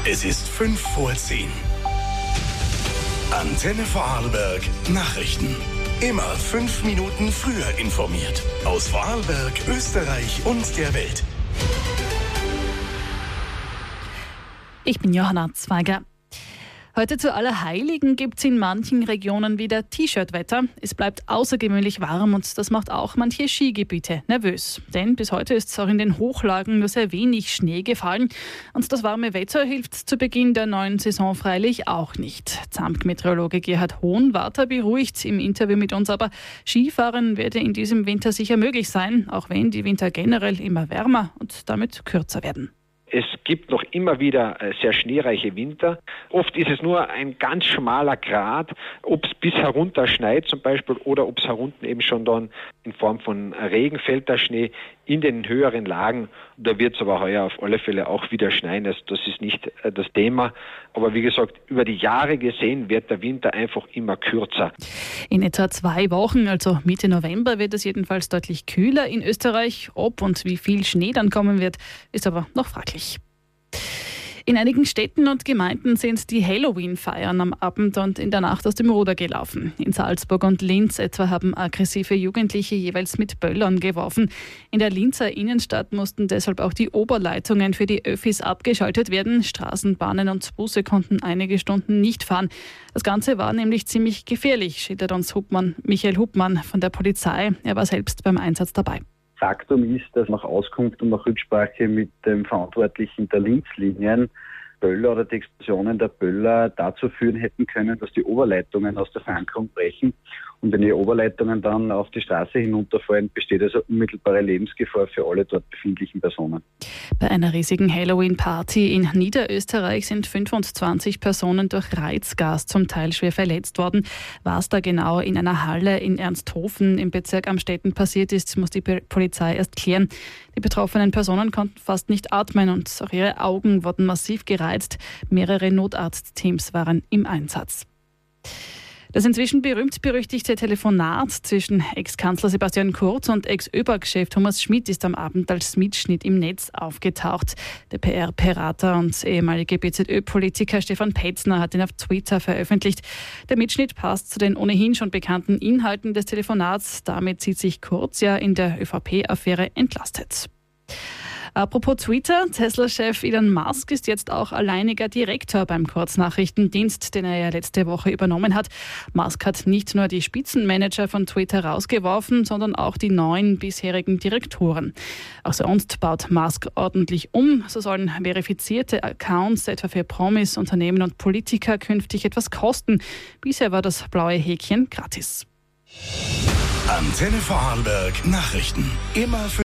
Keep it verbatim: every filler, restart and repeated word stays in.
Es ist fünf vor zehn. Antenne Vorarlberg Nachrichten. Immer fünf Minuten früher informiert. Aus Vorarlberg, Österreich und der Welt. Ich bin Johanna Zweiger. Heute zu Allerheiligen gibt es in manchen Regionen wieder T-Shirt-Wetter. Es bleibt außergewöhnlich warm und das macht auch manche Skigebiete nervös. Denn bis heute ist auch in den Hochlagen nur sehr wenig Schnee gefallen. Und das warme Wetter hilft zu Beginn der neuen Saison freilich auch nicht. Zamp-Meteorologe Gerhard Hohnwarter beruhigt im Interview mit uns, aber Skifahren werde in diesem Winter sicher möglich sein, auch wenn die Winter generell immer wärmer und damit kürzer werden. Es gibt noch immer wieder sehr schneereiche Winter. Oft ist es nur ein ganz schmaler Grat, ob es bis herunter schneit zum Beispiel oder ob es herunten eben schon dann in Form von Regen fällt der Schnee in den höheren Lagen. Da wird es aber heuer auf alle Fälle auch wieder schneien. Das ist nicht das Thema. Aber wie gesagt, über die Jahre gesehen wird der Winter einfach immer kürzer. In etwa zwei Wochen, also Mitte November, wird es jedenfalls deutlich kühler in Österreich. Ob und wie viel Schnee dann kommen wird, ist aber noch fraglich. In einigen Städten und Gemeinden sind die Halloween-Feiern am Abend und in der Nacht aus dem Ruder gelaufen. In Salzburg und Linz etwa haben aggressive Jugendliche jeweils mit Böllern geworfen. In der Linzer Innenstadt mussten deshalb auch die Oberleitungen für die Öffis abgeschaltet werden. Straßenbahnen und Busse konnten einige Stunden nicht fahren. Das Ganze war nämlich ziemlich gefährlich, schildert uns Hubmann, Michael Hubmann von der Polizei. Er war selbst beim Einsatz dabei. Faktum ist, dass nach Auskunft und nach Rücksprache mit dem Verantwortlichen der Linz-Linien Böller oder die Explosionen der Böller dazu führen hätten können, dass die Oberleitungen aus der Verankerung brechen. Und wenn die Oberleitungen dann auf die Straße hinunterfallen, besteht also unmittelbare Lebensgefahr für alle dort befindlichen Personen. Bei einer riesigen Halloween-Party in Niederösterreich sind fünfundzwanzig Personen durch Reizgas zum Teil schwer verletzt worden. Was da genau in einer Halle in Ernsthofen im Bezirk Amstetten passiert ist, muss die Polizei erst klären. Die betroffenen Personen konnten fast nicht atmen und auch ihre Augen wurden massiv gereizt. Mehrere Notarztteams waren im Einsatz. Das inzwischen berühmt-berüchtigte Telefonat zwischen Ex-Kanzler Sebastian Kurz und Ex-ÖBAG-Chef Thomas Schmidt ist am Abend als Mitschnitt im Netz aufgetaucht. Der P R-Berater und ehemalige B Z Ö-Politiker Stefan Petzner hat ihn auf Twitter veröffentlicht. Der Mitschnitt passt zu den ohnehin schon bekannten Inhalten des Telefonats. Damit sieht sich Kurz ja in der ÖVP-Affäre entlastet. Apropos Twitter, Tesla-Chef Elon Musk ist jetzt auch alleiniger Direktor beim Kurznachrichtendienst, den er ja letzte Woche übernommen hat. Musk hat nicht nur die Spitzenmanager von Twitter rausgeworfen, sondern auch die neun bisherigen Direktoren. Auch sonst baut Musk ordentlich um. So sollen verifizierte Accounts etwa für Promis, Unternehmen und Politiker künftig etwas kosten. Bisher war das blaue Häkchen gratis. Antenne Vorarlberg Nachrichten. Immer für